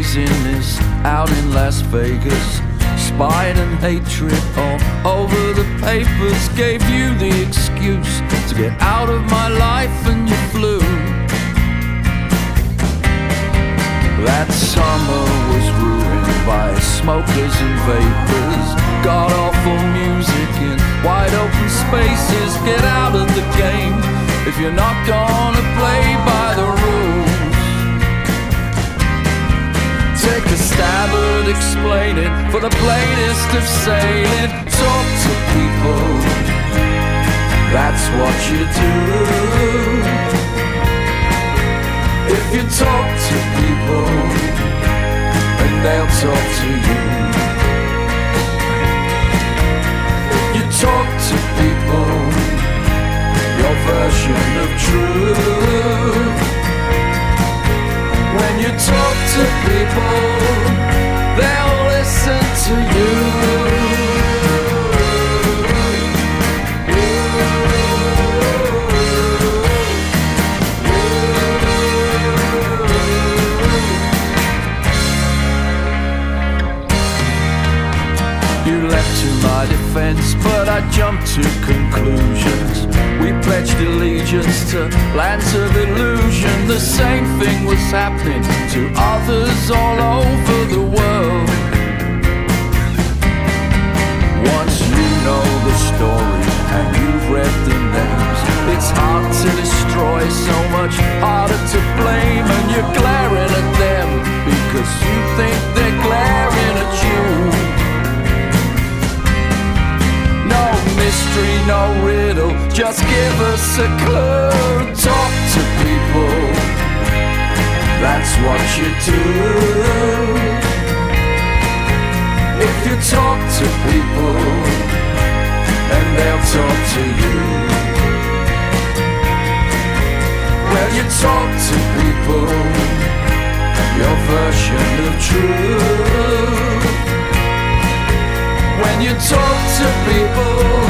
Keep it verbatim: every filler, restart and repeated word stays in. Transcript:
craziness out in Las Vegas. Spite and hatred all over the papers gave you the excuse to get out of my life, and you flew. That summer was ruined by smokers and vapors, god-awful music in wide-open spaces. Get out of the game if you're not gonna play by the rules. Take a stab at explaining for the plainest of sailing. Talk to people, that's what you do. If you talk to people, and they'll talk to you. If you talk to people, your version of truth. When you talk to people, they'll listen to you. You leapt to my defense, but I jumped to conclusions. We pledged allegiance to lands of illusion. The same thing was happening to others all over the world. Once you know the story and you've read the names, it's hard to destroy, so much harder to blame. And you're glaring at them because you think they're glaring at you. No mystery, no riddle, just give us a clue. Talk to people, that's what you do. If you talk to people, and they'll talk to you. Well, you talk to people, your version of truth. When you talk to people,